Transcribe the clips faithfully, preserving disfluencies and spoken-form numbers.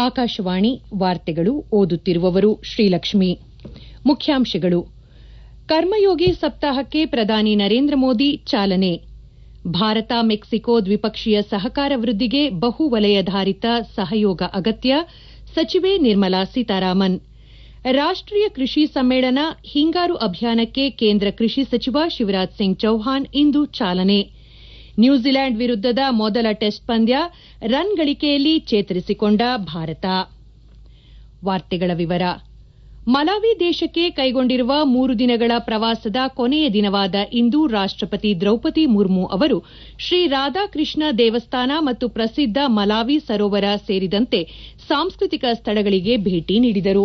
ಆಕಾಶವಾಣಿ ವಾರ್ತೆಗಳು ಓದುತ್ತಿರುವವರು ಶ್ರೀಲಕ್ಷ್ಮಿ. ಮುಖ್ಯಾಂಶಗಳು. ಕರ್ಮಯೋಗಿ ಸಪ್ತಾಹಕ್ಕೆ ಪ್ರಧಾನಿ ನರೇಂದ್ರ ಮೋದಿ ಚಾಲನೆ. ಭಾರತ ಮೆಕ್ಸಿಕೋ ದ್ವಿಪಕ್ಷೀಯ ಸಹಕಾರ ವೃದ್ದಿಗೆ ಬಹು ವಲಯಾಧಾರಿತ ಸಹಯೋಗ ಅಗತ್ಯ. ಸಚಿವೆ ನಿರ್ಮಲಾ ಸೀತಾರಾಮನ್. ರಾಷ್ಟೀಯ ಕೃಷಿ ಸಮ್ಮೇಳನ ಹಿಂಗಾರು ಅಭಿಯಾನಕ್ಕೆ ಕೇಂದ್ರ ಕೃಷಿ ಸಚಿವ ಶಿವರಾಜ್ ಸಿಂಗ್ ಚೌಹಾಣ್ ಇಂದು ಚಾಲನೆ. ನ್ಯೂಜಿಲೆಂಡ್ ವಿರುದ್ದದ ಮೊದಲ ಟೆಸ್ಟ್ ಪಂದ್ಯ ರನ್ ಗಳಿಕೆಯಲ್ಲಿ ಚೇತರಿಸಿಕೊಂಡ ಭಾರತ. ಮಲಾವಿ ದೇಶಕ್ಕೆ ಕೈಗೊಂಡಿರುವ ಮೂರು ದಿನಗಳ ಪ್ರವಾಸದ ಕೊನೆಯ ದಿನವಾದ ಇಂದು ರಾಷ್ಟಪತಿ ದ್ರೌಪದಿ ಮುರ್ಮು ಅವರು ಶ್ರೀ ರಾಧಾಕೃಷ್ಣ ದೇವಸ್ಥಾನ ಮತ್ತು ಪ್ರಸಿದ್ದ ಮಲಾವಿ ಸರೋವರ ಸೇರಿದಂತೆ ಸಾಂಸ್ಕೃತಿಕ ಸ್ಥಳಗಳಿಗೆ ಭೇಟಿ ನೀಡಿದರು.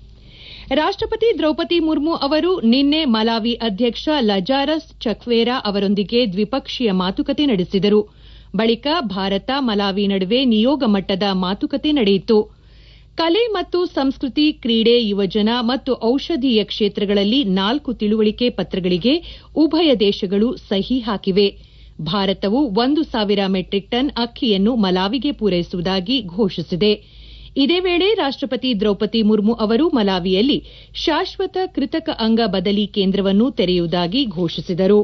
ರಾಷ್ಟಪತಿ ದ್ರೌಪದಿ ಮುರ್ಮು ಅವರು ನಿನ್ನೆ ಮಲಾವಿ ಅಧ್ಯಕ್ಷ ಲಜಾರಸ್ ಚಕ್ವೇರಾ ಅವರೊಂದಿಗೆ ದ್ವಿಪಕ್ಷೀಯ ಮಾತುಕತೆ ನಡೆಸಿದರು. ಬಳಿಕ ಭಾರತ ಮಲಾವಿ ನಡುವೆ ನಿಯೋಗ ಮಟ್ಟದ ಮಾತುಕತೆ ನಡೆಯಿತು. ಕಲೆ ಮತ್ತು ಸಂಸ್ಕೃತಿ, ಕ್ರೀಡೆ, ಯುವಜನ ಮತ್ತು ಔಷಧೀಯ ಕ್ಷೇತ್ರಗಳಲ್ಲಿ ನಾಲ್ಕು ತಿಳುವಳಿಕೆ ಪತ್ರಗಳಿಗೆ ಉಭಯ ದೇಶಗಳು ಸಹಿ ಹಾಕಿವೆ. ಭಾರತವು ಒಂದು ಸಾವಿರ ಮೆಟ್ರಿಕ್ ಟನ್ ಅಕ್ಕಿಯನ್ನು ಮಲಾವಿಗೆ ಪೂರೈಸುವುದಾಗಿ ಘೋಷಿಸಿದೆ. ಇದೇ ವೇಳೆ ರಾಷ್ಟಪತಿ ದ್ರೌಪದಿ ಮುರ್ಮು ಅವರು ಮಲಾವಿಯಲ್ಲಿ ಶಾಶ್ವತ ಕೃತಕ ಅಂಗ ಬದಲಿ ಕೇಂದ್ರವನ್ನು ತೆರೆಯುವುದಾಗಿ ಘೋಷಿಸಿದರು.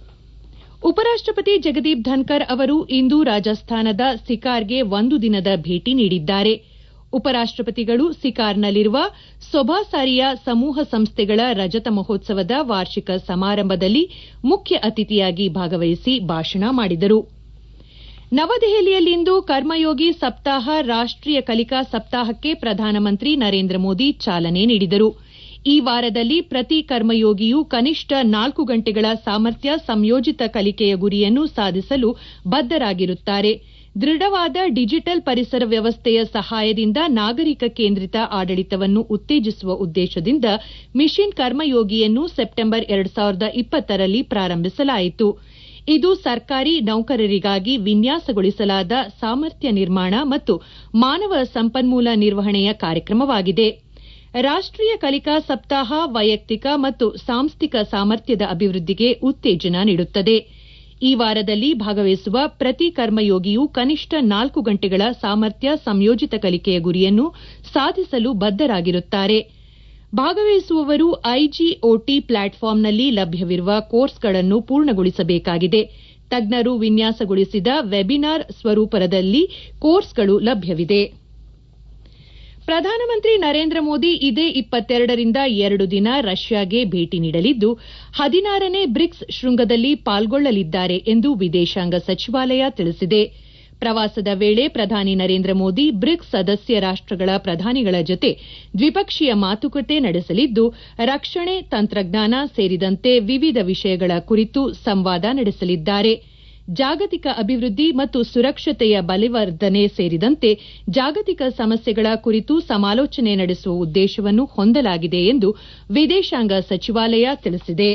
ಉಪರಾಷ್ಟಪತಿ ಜಗದೀಪ್ ಧನ್ಕರ್ ಅವರು ಇಂದು ರಾಜಸ್ಥಾನದ ಸಿಕಾರ್ಗೆ ಒಂದು ದಿನದ ಭೇಟಿ ನೀಡಿದ್ದಾರೆ. ಉಪರಾಷ್ಟಪತಿಗಳು ಸಿಕಾರ್ನಲ್ಲಿರುವ ಸೊಬಾಸಾರಿಯಾ ಸಮೂಹ ಸಂಸ್ಥೆಗಳ ರಜತ ಮಹೋತ್ಸವದ ವಾರ್ಷಿಕ ಸಮಾರಂಭದಲ್ಲಿ ಮುಖ್ಯ ಅತಿಥಿಯಾಗಿ ಭಾಗವಹಿಸಿ ಭಾಷಣ ಮಾಡಿದರು. ನವದೆಹಲಿಯಲ್ಲಿಂದು ಕರ್ಮಯೋಗಿ ಸಪ್ತಾಹ ರಾಷ್ಟೀಯ ಕಲಿಕಾ ಸಪ್ತಾಹಕ್ಕೆ ಪ್ರಧಾನಮಂತ್ರಿ ನರೇಂದ್ರ ಮೋದಿ ಚಾಲನೆ ನೀಡಿದರು. ಈ ವಾರದಲ್ಲಿ ಪ್ರತಿ ಕರ್ಮಯೋಗಿಯೂ ಕನಿಷ್ಠ ನಾಲ್ಕು ಗಂಟೆಗಳ ಸಾಮರ್ಥ್ಯ ಸಂಯೋಜಿತ ಕಲಿಕೆಯ ಗುರಿಯನ್ನು ಸಾಧಿಸಲು ಬದ್ದರಾಗಿರುತ್ತಾರೆ. ದೃಢವಾದ ಡಿಜಿಟಲ್ ಪರಿಸರ ವ್ಯವಸ್ಥೆಯ ಸಹಾಯದಿಂದ ನಾಗರಿಕ ಕೇಂದ್ರಿತ ಆಡಳಿತವನ್ನು ಉತ್ತೇಜಿಸುವ ಉದ್ದೇಶದಿಂದ ಮಿಷನ್ ಕರ್ಮಯೋಗಿಯನ್ನು ಸೆಪ್ಟೆಂಬರ್ ಎರಡು ಸಾವಿರದ ಇಪ್ಪತ್ತರಲ್ಲಿ ಪ್ರಾರಂಭಿಸಲಾಯಿತು. ಇದು ಸರ್ಕಾರಿ ನೌಕರರಿಗಾಗಿ ವಿನ್ಯಾಸಗೊಳಿಸಲಾದ ಸಾಮರ್ಥ್ಯ ನಿರ್ಮಾಣ ಮತ್ತು ಮಾನವ ಸಂಪನ್ಮೂಲ ನಿರ್ವಹಣೆಯ ಕಾರ್ಯಕ್ರಮವಾಗಿದೆ. ರಾಷ್ಟೀಯ ಕಲಿಕಾ ಸಪ್ತಾಹ ವೈಯಕ್ತಿಕ ಮತ್ತು ಸಾಂಸ್ಥಿಕ ಸಾಮರ್ಥ್ಯದ ಅಭಿವೃದ್ದಿಗೆ ಉತ್ತೇಜನ ನೀಡುತ್ತದೆ. ಈ ವಾರದಲ್ಲಿ ಭಾಗವಹಿಸುವ ಪ್ರತಿ ಕರ್ಮಯೋಗಿಯೂ ಕನಿಷ್ಠ ನಾಲ್ಕು ಗಂಟೆಗಳ ಸಾಮರ್ಥ್ಯ ಸಂಯೋಜಿತ ಕಲಿಕೆಯ ಗುರಿಯನ್ನು ಸಾಧಿಸಲು ಬದ್ದರಾಗಿರುತ್ತಾರೆ. ಭಾಗವಹಿಸುವವರು ಐಜಿಒಟಿ ಪ್ಲಾಟ್ಫಾರ್ಮ್ನಲ್ಲಿ ಲಭ್ಯವಿರುವ ಕೋರ್ಸ್ಗಳನ್ನು ಪೂರ್ಣಗೊಳಿಸಬೇಕಾಗಿದೆ. ತಜ್ಞರು ವಿನ್ಯಾಸಗೊಳಿಸಿದ ವೆಬಿನಾರ್ ಸ್ವರೂಪದಲ್ಲಿ ಕೋರ್ಸ್ಗಳು ಲಭ್ಯವಿದೆ. ಪ್ರಧಾನಮಂತ್ರಿ ನರೇಂದ್ರ ಮೋದಿ ಇದೇ ಇಪ್ಪತ್ತೆರಡರಿಂದ ಎರಡು ದಿನ ರಷ್ಯಾಗೆ ಭೇಟಿ ನೀಡಲಿದ್ದು ಹದಿನಾರನೇ ಬ್ರಿಕ್ಸ್ ಶೃಂಗದಲ್ಲಿ ಪಾಲ್ಗೊಳ್ಳಲಿದ್ದಾರೆ ಎಂದು ವಿದೇಶಾಂಗ ಸಚಿವಾಲಯ ತಿಳಿಸಿದೆ. ಪ್ರವಾಸದ ವೇಳೆ ಪ್ರಧಾನಿ ನರೇಂದ್ರ ಮೋದಿ ಬ್ರಿಕ್ಸ್ ಸದಸ್ಯ ರಾಷ್ಟಗಳ ಪ್ರಧಾನಿಗಳ ಜತೆ ದ್ವಿಪಕ್ಷೀಯ ಮಾತುಕತೆ ನಡೆಸಲಿದ್ದು ರಕ್ಷಣೆ, ತಂತ್ರಜ್ಞಾನ ಸೇರಿದಂತೆ ವಿವಿಧ ವಿಷಯಗಳ ಕುರಿತು ಸಂವಾದ ನಡೆಸಲಿದ್ದಾರೆ. ಜಾಗತಿಕ ಅಭಿವೃದ್ದಿ ಮತ್ತು ಸುರಕ್ಷತೆಯ ಬಲವರ್ಧನೆ ಸೇರಿದಂತೆ ಜಾಗತಿಕ ಸಮಸ್ಯೆಗಳ ಕುರಿತು ಸಮಾಲೋಚನೆ ನಡೆಸುವ ಉದ್ದೇಶವನ್ನು ಹೊಂದಲಾಗಿದೆ ಎಂದು ವಿದೇಶಾಂಗ ಸಚಿವಾಲಯ ತಿಳಿಸಿದೆ.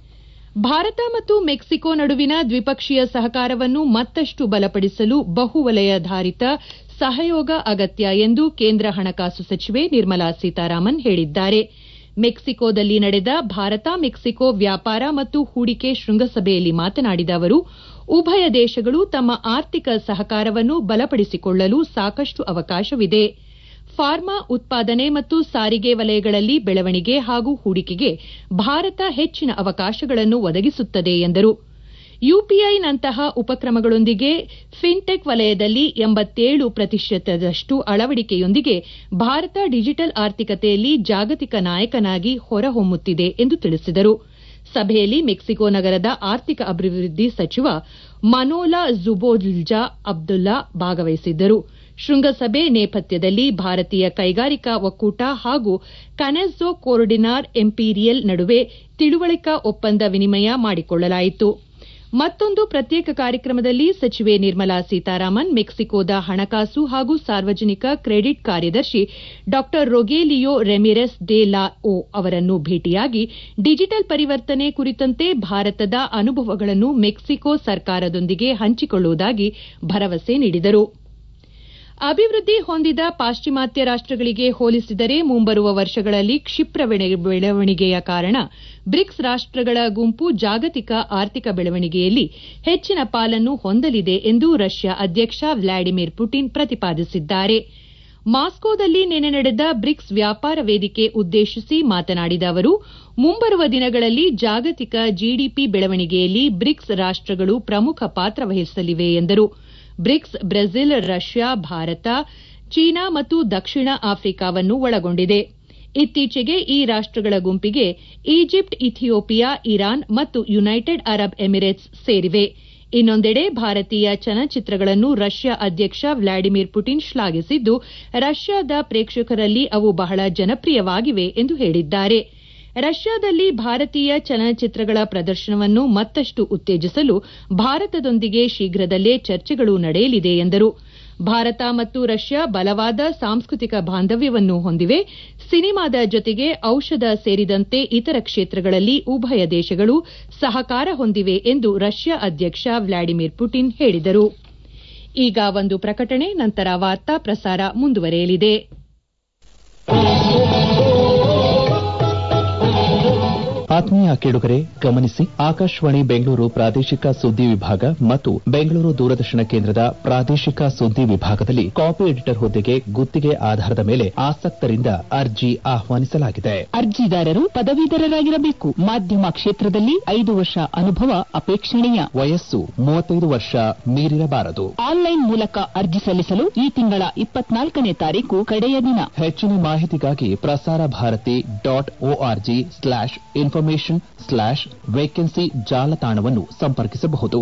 ಭಾರತ ಮತ್ತು ಮೆಕ್ಸಿಕೋ ನಡುವಿನ ದ್ವಿಪಕ್ಷೀಯ ಸಹಕಾರವನ್ನು ಮತ್ತಷ್ಟು ಬಲಪಡಿಸಲು ಬಹು ವಲಯಾಧಾರಿತ ಸಹಯೋಗ ಅಗತ್ಯ ಎಂದು ಕೇಂದ್ರ ಹಣಕಾಸು ಸಚಿವೆ ನಿರ್ಮಲಾ ಸೀತಾರಾಮನ್ ಹೇಳಿದ್ದಾರೆ. ಮೆಕ್ಸಿಕೋದಲ್ಲಿ ನಡೆದ ಭಾರತ ಮೆಕ್ಸಿಕೋ ವ್ಯಾಪಾರ ಮತ್ತು ಹೂಡಿಕೆ ಶೃಂಗಸಭೆಯಲ್ಲಿ ಮಾತನಾಡಿದ ಅವರು, ಉಭಯ ದೇಶಗಳು ತಮ್ಮ ಆರ್ಥಿಕ ಸಹಕಾರವನ್ನು ಬಲಪಡಿಸಿಕೊಳ್ಳಲು ಸಾಕಷ್ಟು ಅವಕಾಶವಿದೆ. ಫಾರ್ಮಾ ಉತ್ಪಾದನೆ ಮತ್ತು ಸಾರಿಗೆ ವಲಯಗಳಲ್ಲಿ ಬೆಳವಣಿಗೆ ಹಾಗೂ ಹೂಡಿಕೆಗೆ ಭಾರತ ಹೆಚ್ಚಿನ ಅವಕಾಶಗಳನ್ನು ಒದಗಿಸುತ್ತದೆ ಎಂದರು. ಯುಪಿಐನಂತಹ ಉಪಕ್ರಮಗಳೊಂದಿಗೆ ಫಿನ್ಟೆಕ್ ವಲಯದಲ್ಲಿ ಎಂಬತ್ತೇಳು ಪ್ರತಿಶತದಷ್ಟು ಅಳವಡಿಕೆಯೊಂದಿಗೆ ಭಾರತ ಡಿಜಿಟಲ್ ಆರ್ಥಿಕತೆಯಲ್ಲಿ ಜಾಗತಿಕ ನಾಯಕನಾಗಿ ಹೊರಹೊಮ್ಮುತ್ತಿದೆ ಎಂದು ತಿಳಿಸಿದರು. ಸಭೆಯಲ್ಲಿ ಮೆಕ್ಸಿಕೋ ನಗರದ ಆರ್ಥಿಕ ಅಭಿವೃದ್ದಿ ಸಚಿವ ಮನೋಲಾ ಜುಬೋಲ್ಜಾ ಅಬ್ದುಲ್ಲಾ ಭಾಗವಹಿಸಿದ್ದರು. ಶೃಂಗಸಭೆ ನೇಪಥ್ಯದಲ್ಲಿ ಭಾರತೀಯ ಕೈಗಾರಿಕಾ ಒಕ್ಕೂಟ ಹಾಗೂ ಕನೆಸ್ಸೋ ಕೋರ್ಡಿನಾರ್ ಎಂಪೀರಿಯಲ್ ನಡುವೆ ತಿಳುವಳಿಕಾ ಒಪ್ಪಂದ ವಿನಿಮಯ ಮಾಡಿಕೊಳ್ಳಲಾಯಿತು. ಮತ್ತೊಂದು ಪ್ರತ್ಯೇಕ ಕಾರ್ಯಕ್ರಮದಲ್ಲಿ ಸಚಿವೆ ನಿರ್ಮಲಾ ಸೀತಾರಾಮನ್ ಮೆಕ್ಸಿಕೋದ ಹಣಕಾಸು ಹಾಗೂ ಸಾರ್ವಜನಿಕ ಕ್ರೆಡಿಟ್ ಕಾರ್ಯದರ್ಶಿ ಡಾ ರೊಗೆಲಿಯೋ ರೆಮಿರೆಸ್ ಡೆ ಲಾ ಒ ಅವರನ್ನು ಭೇಟಿಯಾಗಿ ಡಿಜಿಟಲ್ ಪರಿವರ್ತನೆ ಕುರಿತಂತೆ ಭಾರತದ ಅನುಭವಗಳನ್ನು ಮೆಕ್ಸಿಕೋ ಸರ್ಕಾರದೊಂದಿಗೆ ಹಂಚಿಕೊಳ್ಳುವುದಾಗಿ ಭರವಸೆ ನೀಡಿದರು. ಅಭಿವೃದ್ದಿ ಹೊಂದಿದ ಪಾಶ್ಚಿಮಾತ್ಯ ರಾಷ್ಟಗಳಿಗೆ ಹೋಲಿಸಿದರೆ ಮುಂಬರುವ ವರ್ಷಗಳಲ್ಲಿ ಕ್ಷಿಪ್ರ ಬೆಳವಣಿಗೆಯ ಕಾರಣ ಬ್ರಿಕ್ಸ್ ರಾಷ್ಟಗಳ ಗುಂಪು ಜಾಗತಿಕ ಆರ್ಥಿಕ ಬೆಳವಣಿಗೆಯಲ್ಲಿ ಹೆಚ್ಚಿನ ಪಾಲನ್ನು ಹೊಂದಲಿದೆ ಎಂದು ರಷ್ಯಾ ಅಧ್ಯಕ್ಷ ವ್ಲಾಡಿಮಿರ್ ಪುಟಿನ್ ಪ್ರತಿಪಾದಿಸಿದ್ದಾರೆ. ಮಾಸ್ಕೋದಲ್ಲಿ ನಿನ್ನೆ ನಡೆದ ಬ್ರಿಕ್ಸ್ ವ್ಯಾಪಾರ ವೇದಿಕೆ ಉದ್ದೇಶಿಸಿ ಮಾತನಾಡಿದ ಅವರು ಮುಂಬರುವ ದಿನಗಳಲ್ಲಿ ಜಾಗತಿಕ ಜಿಡಿಪಿ ಬೆಳವಣಿಗೆಯಲ್ಲಿ ಬ್ರಿಕ್ಸ್ ರಾಷ್ಟಗಳು ಪ್ರಮುಖ ಪಾತ್ರ ವಹಿಸಲಿವೆ ಎಂದರು. BRICS Brazil, Russia, Bharat, China ಮತ್ತು ದಕ್ಷಿಣ ಆಫ್ರಿಕಾವನ್ನು ಒಳಗೊಂಡಿದೆ. ಇತ್ತೀಚೆಗೆ ಈ ರಾಷ್ಟಗಳ ಗುಂಪಿಗೆ ಈಜಿಪ್ಟ್, ಇಥಿಯೋಪಿಯಾ, ಇರಾನ್ ಮತ್ತು ಯುನೈಟೆಡ್ ಅರಬ್ ಎಮಿರೇಟ್ಸ್ ಸೇರಿವೆ. ಇನ್ನೊಂದೆಡೆ ಭಾರತೀಯ ಚಲನಚಿತ್ರಗಳನ್ನು ರಷ್ಯಾ ಅಧ್ಯಕ್ಷ ವ್ಲಾಡಿಮಿರ್ ಪುಟಿನ್ ಶ್ಲಾಘಿಸಿದ್ದು, ರಷ್ಯಾದ ಪ್ರೇಕ್ಷಕರಲ್ಲಿ ಅವು ಬಹಳ ಜನಪ್ರಿಯವಾಗಿವೆ ಎಂದು ಹೇಳಿದ್ದಾರೆ. ರಷ್ಯಾದಲ್ಲಿ ಭಾರತೀಯ ಚಲನಚಿತ್ರಗಳ ಪ್ರದರ್ಶನವನ್ನು ಮತ್ತಷ್ಟು ಉತ್ತೇಜಿಸಲು ಭಾರತದೊಂದಿಗೆ ಶೀಘ್ರದಲ್ಲೇ ಚರ್ಚೆಗಳು ನಡೆಯಲಿದೆ ಎಂದರು. ಭಾರತ ಮತ್ತು ರಷ್ಯಾ ಬಲವಾದ ಸಾಂಸ್ಕೃತಿಕ ಬಾಂಧವ್ಯವನ್ನು ಹೊಂದಿವೆ. ಸಿನಿಮಾದ ಜೊತೆಗೆ ಔಷಧ ಸೇರಿದಂತೆ ಇತರ ಕ್ಷೇತ್ರಗಳಲ್ಲಿ ಉಭಯ ದೇಶಗಳು ಸಹಕಾರ ಹೊಂದಿವೆ ಎಂದು ರಷ್ಯಾ ಅಧ್ಯಕ್ಷ ವ್ಲಾಡಿಮಿರ್ ಪುಟಿನ್ ಹೇಳಿದರು. ಈಗ ಒಂದು ಪ್ರಕಟಣೆ, ನಂತರ ವಾರ್ತಾ ಪ್ರಸಾರ ಮುಂದುವರೆಯಲಿದೆ. ಆತ್ಮೀಯ ಕೇಳುಗರೆ, ಗಮನಿಸಿ, ಆಕಾಶವಾಣಿ ಬೆಂಗಳೂರು ಪ್ರಾದೇಶಿಕ ಸುದ್ದಿ ವಿಭಾಗ ಮತ್ತು ಬೆಂಗಳೂರು ದೂರದರ್ಶನ ಕೇಂದ್ರದ ಪ್ರಾದೇಶಿಕ ಸುದ್ದಿ ವಿಭಾಗದಲ್ಲಿ ಕಾಪಿ ಎಡಿಟರ್ ಹುದ್ದೆಗೆ ಗುತ್ತಿಗೆ ಆಧಾರದ ಮೇಲೆ ಆಸಕ್ತರಿಂದ ಅರ್ಜಿ ಆಹ್ವಾನಿಸಲಾಗಿದೆ. ಅರ್ಜಿದಾರರು ಪದವೀಧರರಾಗಿರಬೇಕು. ಮಾಧ್ಯಮ ಕ್ಷೇತ್ರದಲ್ಲಿ ಐದು ವರ್ಷ ಅನುಭವ ಅಪೇಕ್ಷಣೀಯ. ವಯಸ್ಸು ಮೂವತ್ತೈದು ವರ್ಷ ಮೀರಿರಬಾರದು. ಆನ್ಲೈನ್ ಮೂಲಕ ಅರ್ಜಿ ಸಲ್ಲಿಸಲು ಈ ತಿಂಗಳ ಇಪ್ಪತ್ನಾಲ್ಕನೇ ತಾರೀಕು ಕಡೆಯ ದಿನ. ಹೆಚ್ಚಿನ ಮಾಹಿತಿಗಾಗಿ Prasar Bharati dot ORG slash information slash vacancy ಜಾಲತಾಣವನ್ನು ಸಂಪರ್ಕಿಸಬಹುದು.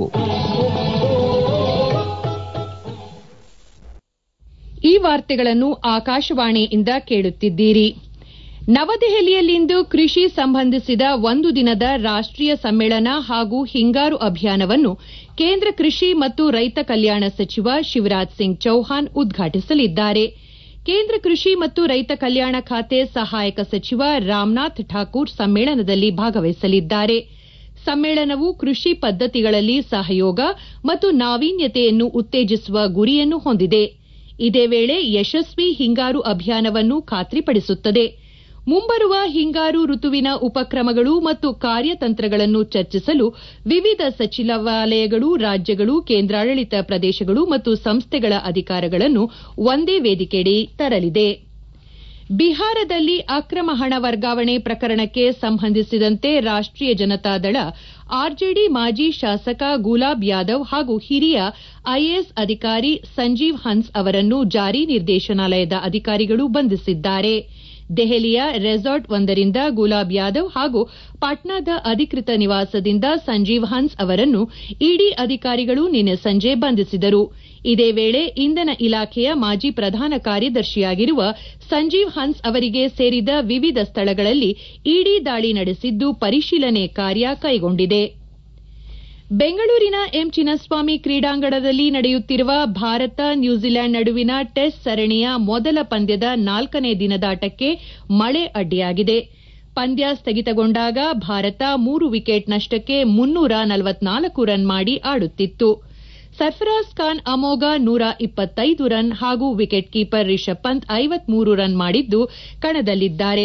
ಈ ವಾರ್ತೆಗಳನ್ನು ಆಕಾಶವಾಣಿಯಿಂದ ಕೇಳುತ್ತಿದ್ದೀರಿ. ನವದೆಹಲಿಯಲ್ಲಿಂದು ಕೃಷಿ ಸಂಬಂಧಿಸಿದ ಒಂದು ದಿನದ ರಾಷ್ಟೀಯ ಸಮ್ಮೇಳನ ಹಾಗೂ ಹಿಂಗಾರು ಅಭಿಯಾನವನ್ನು ಕೇಂದ್ರ ಕೃಷಿ ಮತ್ತು ರೈತ ಕಲ್ಯಾಣ ಸಚಿವ ಶಿವರಾಜ್ ಸಿಂಗ್ ಚೌಹಾಣ್ ಉದ್ಘಾಟಿಸಲಿದ್ದಾರೆ. ಕೇಂದ್ರ ಕೃಷಿ ಮತ್ತು ರೈತ ಕಲ್ಯಾಣ ಖಾತೆ ಸಹಾಯಕ ಸಚಿವ ರಾಮನಾಥ್ ಠಾಕೂರ್ ಸಮ್ಮೇಳನದಲ್ಲಿ ಭಾಗವಹಿಸಲಿದ್ದಾರೆ. ಸಮ್ಮೇಳನವು ಕೃಷಿ ಪದ್ದತಿಗಳಲ್ಲಿ ಸಹಯೋಗ ಮತ್ತು ನಾವೀನ್ಯತೆಯನ್ನು ಉತ್ತೇಜಿಸುವ ಗುರಿಯನ್ನು ಹೊಂದಿದೆ. ಇದೇ ವೇಳೆ ಯಶಸ್ವಿ ಹಿಂಗಾರು ಅಭಿಯಾನವನ್ನು ಖಾತ್ರಿಪಡಿಸುತ್ತದೆ. ಮುಂಬರುವ ಹಿಂಗಾರು ಋತುವಿನ ಉಪಕ್ರಮಗಳು ಮತ್ತು ಕಾರ್ಯತಂತ್ರಗಳನ್ನು ಚರ್ಚಿಸಲು ವಿವಿಧ ಸಚಿವಾಲಯಗಳು, ರಾಜ್ಯಗಳು, ಕೇಂದ್ರಾಡಳಿತ ಪ್ರದೇಶಗಳು ಮತ್ತು ಸಂಸ್ಥೆಗಳ ಅಧಿಕಾರಿಗಳನ್ನು ಒಂದೇ ವೇದಿಕೆಯಡಿ ತರಲಿದೆ. ಬಿಹಾರದಲ್ಲಿ ಅಕ್ರಮ ಹಣ ವರ್ಗಾವಣೆ ಪ್ರಕರಣಕ್ಕೆ ಸಂಬಂಧಿಸಿದಂತೆ ರಾಷ್ಟೀಯ ಜನತಾದಳ ಆರ್ಜೆಡಿ ಮಾಜಿ ಶಾಸಕ ಗುಲಾಬ್ ಯಾದವ್ ಹಾಗೂ ಹಿರಿಯ ಐಎಎಸ್ ಅಧಿಕಾರಿ ಸಂಜೀವ್ ಹನ್ಸ್ ಅವರನ್ನು ಜಾರಿ ನಿರ್ದೇಶನಾಲಯದ ಅಧಿಕಾರಿಗಳು ಬಂಧಿಸಿದ್ದಾರೆ. ದೆಹಲಿಯ ರೆಸಾರ್ಟ್ ಒಂದರಿಂದ ಗುಲಾಬ್ ಯಾದವ್ ಹಾಗೂ ಪಾಟ್ನಾದ ಅಧಿಕೃತ ನಿವಾಸದಿಂದ ಸಂಜೀವ್ ಹನ್ಸ್ ಅವರನ್ನು ಇಡಿ ಅಧಿಕಾರಿಗಳು ನಿನ್ನೆ ಸಂಜೆ ಬಂಧಿಸಿದರು. ಇದೇ ವೇಳೆ ಇಂಧನ ಇಲಾಖೆಯ ಮಾಜಿ ಪ್ರಧಾನ ಕಾರ್ಯದರ್ಶಿಯಾಗಿರುವ ಸಂಜೀವ್ ಹನ್ಸ್ ಅವರಿಗೆ ಸೇರಿದ ವಿವಿಧ ಸ್ಥಳಗಳಲ್ಲಿ ಇಡಿ ದಾಳಿ ನಡೆಸಿದ್ದು ಪರಿಶೀಲನೆ ಕಾರ್ಯ ಕೈಗೊಂಡಿದೆ. ಬೆಂಗಳೂರಿನ ಎಂ ಚಿನ್ನಸ್ವಾಮಿ ಕ್ರೀಡಾಂಗಣದಲ್ಲಿ ನಡೆಯುತ್ತಿರುವ ಭಾರತ ನ್ಯೂಜಿಲೆಂಡ್ ನಡುವಿನ ಟೆಸ್ಟ್ ಸರಣಿಯ ಮೊದಲ ಪಂದ್ಯದ ನಾಲ್ಕನೇ ದಿನದಾಟಕ್ಕೆ ಮಳೆ ಅಡ್ಡಿಯಾಗಿದೆ. ಪಂದ್ಯ ಸ್ಥಗಿತಗೊಂಡಾಗ ಭಾರತ ಮೂರು ವಿಕೆಟ್ ನಷ್ಟಕ್ಕೆ ಮುನ್ನೂರ ನಲವತ್ನಾಲ್ಕು ರನ್ ಮಾಡಿ ಆಡುತ್ತಿತ್ತು. ಸರ್ಫರಾಜ್ ಖಾನ್ ಅಮೋಘ ನೂರ ಇಪ್ಪತ್ತೈದು ರನ್ ಹಾಗೂ ವಿಕೆಟ್ ಕೀಪರ್ ರಿಷಬ್ ಪಂತ್ ಐವತ್ಮೂರು ರನ್ ಮಾಡಿದ್ದು ಕಣದಲ್ಲಿದ್ದಾರೆ.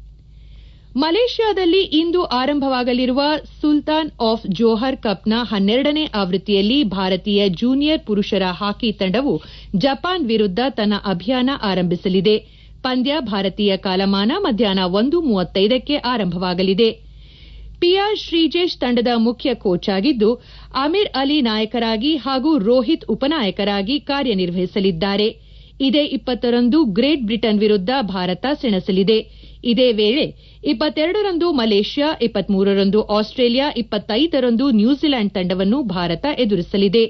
ಮಲೇಷ್ಯಾದಲ್ಲಿ ಇಂದು ಆರಂಭವಾಗಲಿರುವ ಸುಲ್ತಾನ್ ಆಫ್ ಜೋಹರ್ ಕಪ್ನ ಹನ್ನೆರಡನೇ ಆವೃತ್ತಿಯಲ್ಲಿ ಭಾರತೀಯ ಜೂನಿಯರ್ ಪುರುಷರ ಹಾಕಿ ತಂಡವು ಜಪಾನ್ ವಿರುದ್ಧ ತನ್ನ ಅಭಿಯಾನ ಆರಂಭಿಸಲಿದೆ. ಪಂದ್ಯ ಭಾರತೀಯ ಕಾಲಮಾನ ಮಧ್ಯಾಹ್ನ ಒಂದು ಮೂವತ್ತೈದಕ್ಕೆ ಆರಂಭವಾಗಲಿದೆ. ಪಿಆರ್ ಶ್ರೀಜೇಶ್ ತಂಡದ ಮುಖ್ಯ ಕೋಚ್ ಆಗಿದ್ದು, ಅಮೀರ್ ಅಲಿ ನಾಯಕರಾಗಿ ಹಾಗೂ ರೋಹಿತ್ ಉಪನಾಯಕರಾಗಿ ಕಾರ್ಯನಿರ್ವಹಿಸಲಿದ್ದಾರೆ. ಇದೇ ಇಪ್ಪತ್ತರಂದು ಗ್ರೇಟ್ ಬ್ರಿಟನ್ ವಿರುದ್ಧ ಭಾರತ ಸೆಣಸಲಿದೆ. ಇದೇ ವೇಳೆ ಇಪ್ಪತ್ತೆರಡರಂದು ಮಲೇಷ್ಯಾ, ಇಪ್ಪತ್ಮೂರರಂದು ಆಸ್ಟ್ರೇಲಿಯಾ, ಇಪ್ಪತ್ತೈದರಂದು ನ್ಯೂಜಿಲೆಂಡ್ ತಂಡವನ್ನು ಭಾರತ ಎದುರಿಸಲಿದೆ.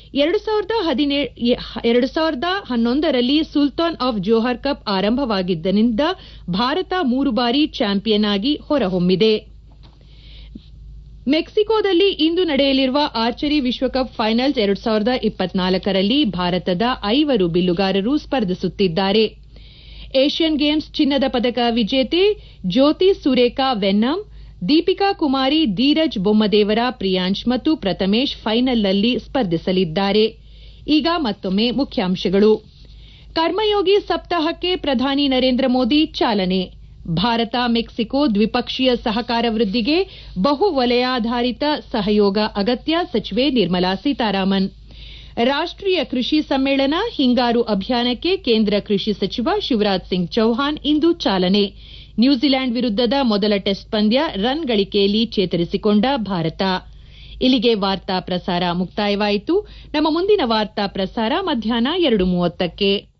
ಎರಡು ಸಾವಿರದ ಹನ್ನೊಂದರಲ್ಲಿ ಸುಲ್ತಾನ್ ಆಫ್ ಜೋಹರ್ ಕಪ್ ಆರಂಭವಾಗಿದ್ದರಿಂದ ಭಾರತ ಮೂರು ಬಾರಿ ಚಾಂಪಿಯನ್ ಆಗಿ ಹೊರಹೊಮ್ಮಿದೆ. ಮೆಕ್ಸಿಕೋದಲ್ಲಿ ಇಂದು ನಡೆಯಲಿರುವ ಆರ್ಚರಿ ವಿಶ್ವಕಪ್ ಫೈನಲ್ಸ್ ಎರಡು ಸಾವಿರದ ಇಪ್ಪತ್ನಾಲ್ಕರಲ್ಲಿ ಭಾರತದ ಐವರು ಬಿಲ್ಲುಗಾರರು ಸ್ಪರ್ಧಿಸುತ್ತಿದ್ದಾರೆ. ಏಷ್ಯನ್ ಗೇಮ್ಸ್ ಚಿನ್ನದ ಪದಕ ವಿಜೇತೆ ಜ್ಯೋತಿ ಸುರೇಖಾ ವೆನ್ನಂ, ದೀಪಿಕಾ ಕುಮಾರಿ, ಧೀರಜ್ ಬೊಮ್ಮದೇವರ, ಪ್ರಿಯಾಂಶ್ ಮತ್ತು ಪ್ರಥಮೇಶ್ ಫೈನಲ್ನಲ್ಲಿ ಸ್ಪರ್ಧಿಸಲಿದ್ದಾರೆ. ಈಗ ಮತ್ತೊಮ್ಮೆ ಮುಖ್ಯಾಂಶಗಳು. ಕರ್ಮಯೋಗಿ ಸಪ್ತಾಹಕ್ಕೆ ಪ್ರಧಾನಿ ನರೇಂದ್ರ ಮೋದಿ ಚಾಲನೆ. ಭಾರತ ಮೆಕ್ಸಿಕೋ ದ್ವಿಪಕ್ಷೀಯ ಸಹಕಾರ ವೃದ್ಧಿಗೆ ಬಹು ವಲಯಾಧಾರಿತ ಸಹಯೋಗ ಅಗತ್ಯ, ಸಚಿವೆ ನಿರ್ಮಲಾ ಸೀತಾರಾಮನ್. ರಾಷ್ಟೀಯ ಕೃಷಿ ಸಮ್ಮೇಳನ ಹಿಂಗಾರು ಅಭಿಯಾನಕ್ಕೆ ಕೇಂದ್ರ ಕೃಷಿ ಸಚಿವ ಶಿವರಾಜ್ ಸಿಂಗ್ ಚೌಹಾಣ್ ಇಂದು ಚಾಲನೆ. ನ್ಯೂಜಿಲೆಂಡ್ ವಿರುದ್ದದ ಮೊದಲ ಟೆಸ್ಟ್ ಪಂದ್ಯ ರನ್ ಗಳಿಕೆಯಲ್ಲಿ ಚೇತರಿಸಿಕೊಂಡ ಭಾರತ. ಇಲ್ಲಿಗೆ ವಾರ್ತಾ ಪ್ರಸಾರ ಮುಕ್ತಾಯವಾಯಿತು. ನಮ್ಮ ಮುಂದಿನ ವಾರ್ತಾ ಪ್ರಸಾರ ಮಧ್ಯಾಹ್ನ ಎರಡು ಮೂವತ್ತಕ್ಕೆ.